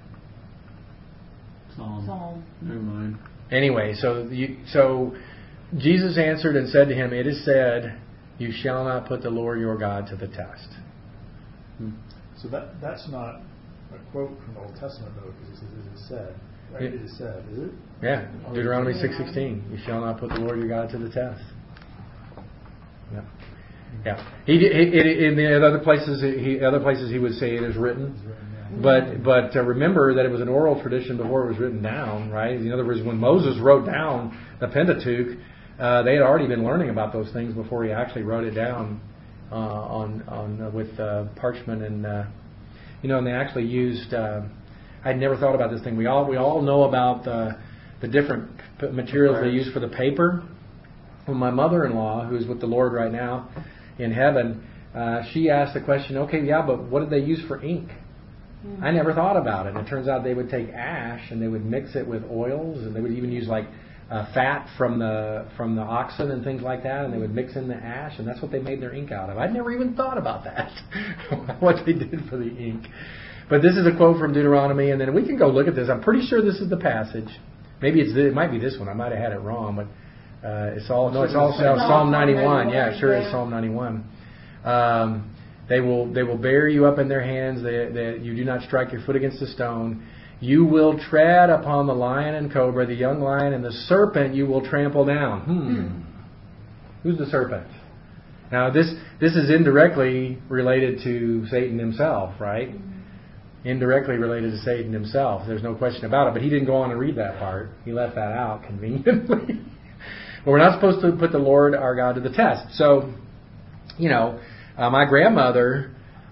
Psalm. Psalm. Never mind. anyway, so you, so Jesus answered and said to him, "It is said, you shall not put the Lord your God to the test." Hmm. So that that's not a quote from the Old Testament, though, because it says it is said. Right? It- It is said, is it? Yeah, Deuteronomy six sixteen. You shall not put the Lord your God to the test. Yeah, yeah. He, he, he in the other places, he other places he would say it is written. It's written, yeah. But but uh, remember that it was an oral tradition before it was written down, right? In other words, when Moses wrote down the Pentateuch, uh, they had already been learning about those things before he actually wrote it down uh, on on uh, with uh, parchment and uh, you know, and they actually used. Uh, I'd never thought about this thing. We all we all know about the the different p- materials they use for the paper. Well, my mother-in-law, who's with the Lord right now in heaven, uh, she asked the question, okay, yeah, but what did they use for ink? I never thought about it. And it turns out they would take ash and they would mix it with oils, and they would even use like uh, fat from the from the oxen and things like that, and they would mix in the ash, and that's what they made their ink out of. I'd never even thought about that, what they did for the ink. But this is a quote from Deuteronomy, and then we can go look at this. I'm pretty sure this is the passage. Maybe it's it might be this one. I might have had it wrong, but uh, it's all no, it's all Psalm, Psalm ninety-one. Yeah, it sure is Psalm ninety-one. Um, They will they will bear you up in their hands, that they, you do not strike your foot against a stone. You will tread upon the lion and cobra, the young lion, and the serpent you will trample down. Hmm. Who's the serpent? Now this this is indirectly related to Satan himself, right? Indirectly related to Satan himself. There's no question about it. But he didn't go on and read that part. He left that out conveniently. But we're not supposed to put the Lord our God to the test. So, you know, Uh, my grandmother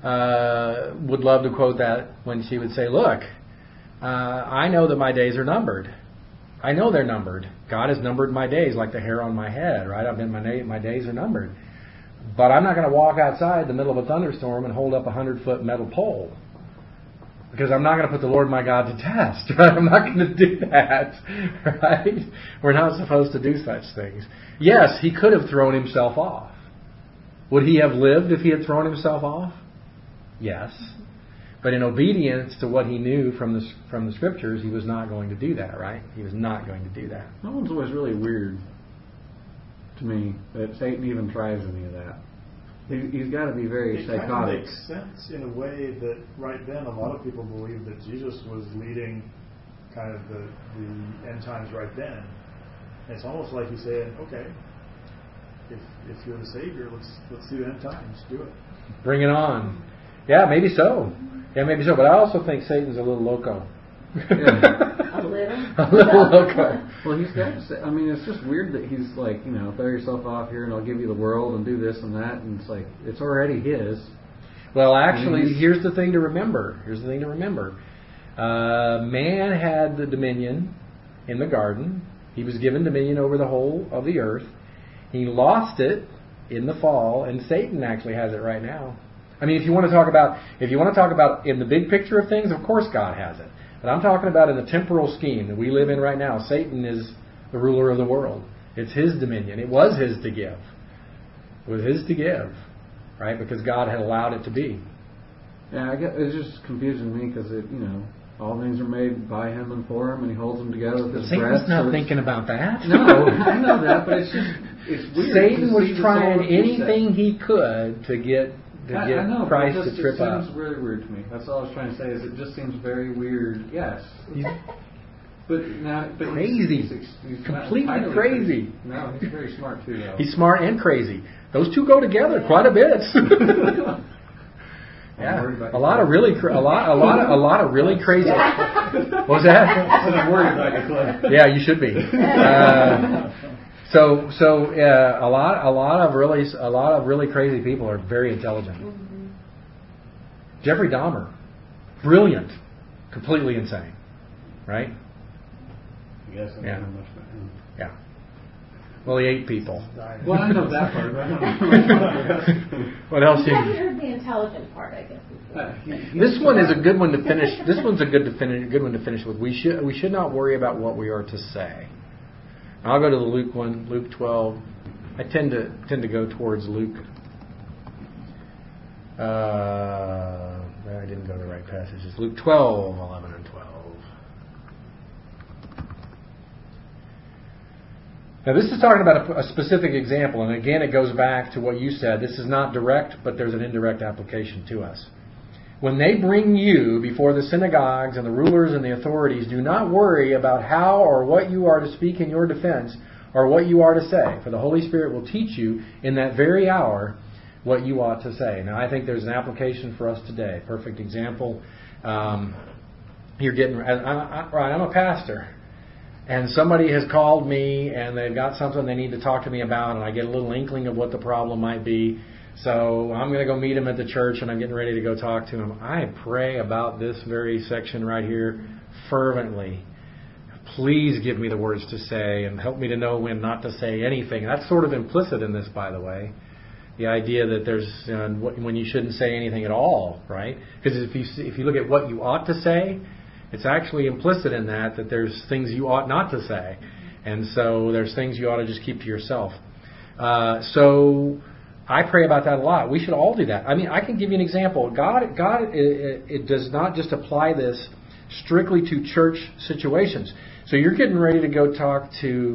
uh, would love to quote that when she would say, look, uh, I know that my days are numbered. I know they're numbered. God has numbered my days like the hair on my head, right? I've been my, na- my days are numbered. But I'm not going to walk outside in the middle of a thunderstorm and hold up a hundred-foot metal pole. Because I'm not going to put the Lord my God to test, right? I'm not going to do that, right? We're not supposed to do such things. Yes, he could have thrown himself off. Would he have lived if he had thrown himself off? Yes. But in obedience to what he knew from the from the scriptures, he was not going to do that, right? He was not going to do that. That one's always really weird to me, that Satan even tries any of that. He, he's got to be very It kind of psychotic. makes sense in a way that right then a lot of people believed that Jesus was leading kind of the, the end times right then. And it's almost like he's saying, okay, if if you're the Savior, let's let's do end times, do it. Bring it on. Yeah, maybe so. Yeah, maybe so. But I also think Satan's a little loco. Yeah. A little? a little loco. Well, he's got to say, I mean, it's just weird that he's like, you know, throw yourself off here and I'll give you the world and do this and that. And it's like, it's already his. Well, actually, He's- here's the thing to remember. Here's the thing to remember. Uh, man had the dominion in the garden. He was given dominion over the whole of the earth. He lost it in the fall, and Satan actually has it right now. I mean, if you want to talk about, if you want to talk about in the big picture of things, of course God has it. But I'm talking about in the temporal scheme that we live in right now. Satan is the ruler of the world. It's his dominion. It was his to give. It was his to give, right? Because God had allowed it to be. Yeah, I get, it's just confusing me because it, you know, all things are made by him and for him, and he holds them together with his breath. Satan's not so it's- thinking about that. No, I know that, but it's just it's weird. Satan to was see the trying solar eclipse. anything he could to get to I, get I know, Christ but it just, to trip it up. seems really weird to me. That's all I was trying to say. Is it just seems very weird? Yes, He's but now but crazy. He's, he's, he's Completely not entirely crazy. No, he's very smart too, though. he's smart and crazy. Those two go together quite a bit. Yeah, a lot of really, cra- a lot, a lot, of, a lot of really crazy. What was that? I'm worried about you, Cliff. Yeah, you should be. Uh, so, so uh, a lot, a lot of really, a lot of really crazy people are very intelligent. Mm-hmm. Jeffrey Dahmer, brilliant, completely insane, right? I guess I don't Yeah. know much about him. Yeah. Well, he ate people. Well, I know that part, but I don't know much about the rest. What else? You haven't You, heard the intelligent part, I guess. Uh, he- he- this one is a good one to finish. This one's a good to finish. Good one to finish with. We should we should not worry about what we are to say. I'll go to the Luke one, Luke twelve. I tend to tend to go towards Luke. Uh, I didn't go to the right passages. Luke twelve, eleven, and twelve. Now this is talking about a, a specific example, and again it goes back to what you said. This is not direct, but there's an indirect application to us. When they bring you before the synagogues and the rulers and the authorities, do not worry about how or what you are to speak in your defense or what you are to say, for the Holy Spirit will teach you in that very hour what you ought to say. Now I think there's an application for us today. Perfect example. Um, you're getting, I, I, right, I'm a pastor. And somebody has called me and they've got something they need to talk to me about, and I get a little inkling of what the problem might be. So I'm going to go meet him at the church, and I'm getting ready to go talk to him. I pray about this very section right here fervently. Please give me the words to say and help me to know when not to say anything. That's sort of implicit in this, by the way. The idea that there's uh, when you shouldn't say anything at all, right? Because if you if you look at what you ought to say, it's actually implicit in that that there's things you ought not to say. And so there's things you ought to just keep to yourself. Uh, so I pray about that a lot. We should all do that. I mean, I can give you an example. God, God, it, it does not just apply this strictly to church situations. So you're getting ready to go talk to...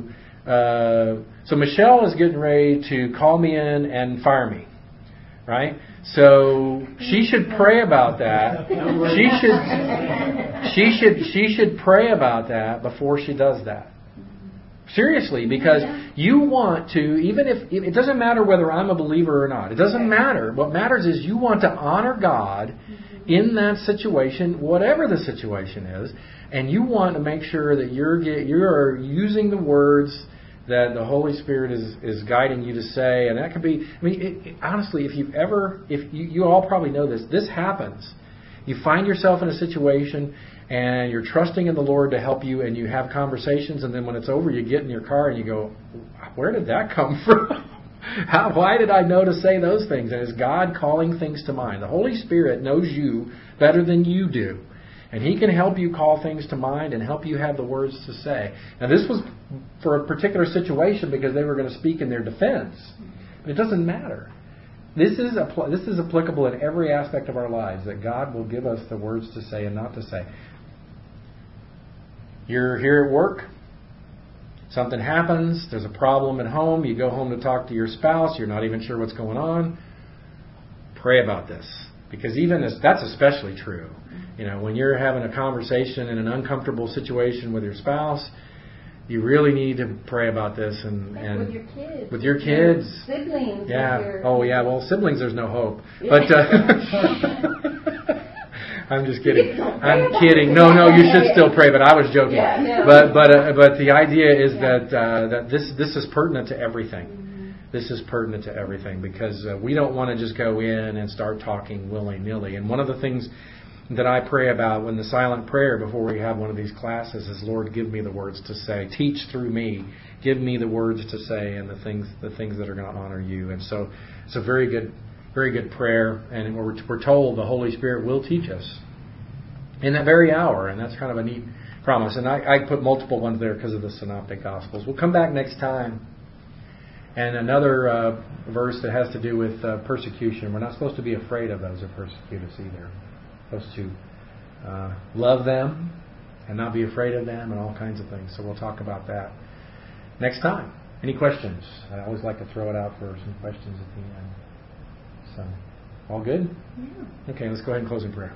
Uh, so Michelle is getting ready to call me in and fire me. Right? So she should pray about that. She should she should she should pray about that before she does that. Seriously, because you want to, even if it doesn't matter whether I'm a believer or not. It doesn't matter. What matters is you want to honor God in that situation, whatever the situation is, and you want to make sure that you're you're using the words that the Holy Spirit is, is guiding you to say. And that could be, I mean, it, it, honestly, if you've ever, if you, you all probably know this, this happens. You find yourself in a situation and you're trusting in the Lord to help you, and you have conversations, and then when it's over, you get in your car and you go, where did that come from? How, why did I know to say those things? And is God calling things to mind? The Holy Spirit knows you better than you do. And He can help you call things to mind and help you have the words to say. Now, this was for a particular situation because they were going to speak in their defense. But it doesn't matter. This is apl- this is applicable in every aspect of our lives, that God will give us the words to say and not to say. You're here at work. Something happens. There's a problem at home. You go home to talk to your spouse. You're not even sure what's going on. Pray about this. Because even as, that's especially true. You know, when you're having a conversation in an uncomfortable situation with your spouse, you really need to pray about this. And, and with your kids. With your kids. Your siblings. Yeah. Your... Oh, yeah. Well, siblings, there's no hope. But uh, I'm just kidding. I'm kidding. No, no, you should still pray. But I was joking. Yeah, no. But but uh, but the idea is that uh, that this this is pertinent to everything. This is pertinent to everything, because uh, we don't want to just go in and start talking willy-nilly. And one of the things that I pray about when the silent prayer before we have one of these classes is, Lord, give me the words to say. Teach through me. Give me the words to say and the things the things that are going to honor you. And so it's a very good, very good prayer. And we're, we're told the Holy Spirit will teach us in that very hour. And that's kind of a neat promise. And I, I put multiple ones there because of the Synoptic Gospels. We'll come back next time. And another uh, verse that has to do with uh, persecution. We're not supposed to be afraid of those who persecute us either. We're supposed to uh, love them and not be afraid of them and all kinds of things. So we'll talk about that next time. Any questions? I always like to throw it out for some questions at the end. So, all good? Yeah. Okay, let's go ahead and close in prayer.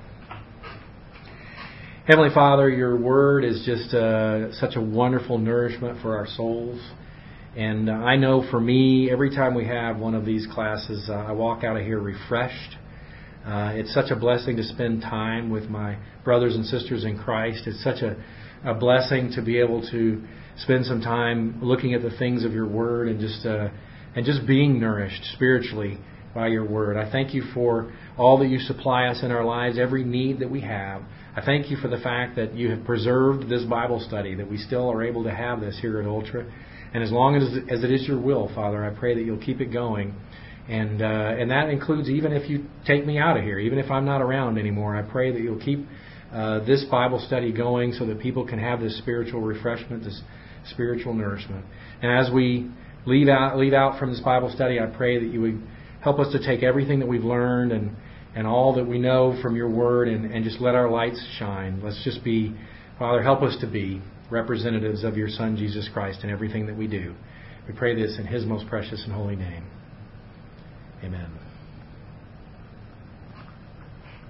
Heavenly Father, your word is just uh, such a wonderful nourishment for our souls. And uh, I know for me, every time we have one of these classes, uh, I walk out of here refreshed. Uh, it's such a blessing to spend time with my brothers and sisters in Christ. It's such a, a blessing to be able to spend some time looking at the things of your word and just uh, and just being nourished spiritually by your word. I thank you for all that you supply us in our lives, every need that we have. I thank you for the fact that you have preserved this Bible study, that we still are able to have this here at Ultra. And as long as, as it is your will, Father, I pray that you'll keep it going. And uh, and that includes even if you take me out of here, even if I'm not around anymore, I pray that you'll keep uh, this Bible study going so that people can have this spiritual refreshment, this spiritual nourishment. And as we leave out leave out from this Bible study, I pray that you would help us to take everything that we've learned and, and all that we know from your word and, and just let our lights shine. Let's just be, Father, help us to be representatives of your Son, Jesus Christ, in everything that we do. We pray this in His most precious and holy name. Amen.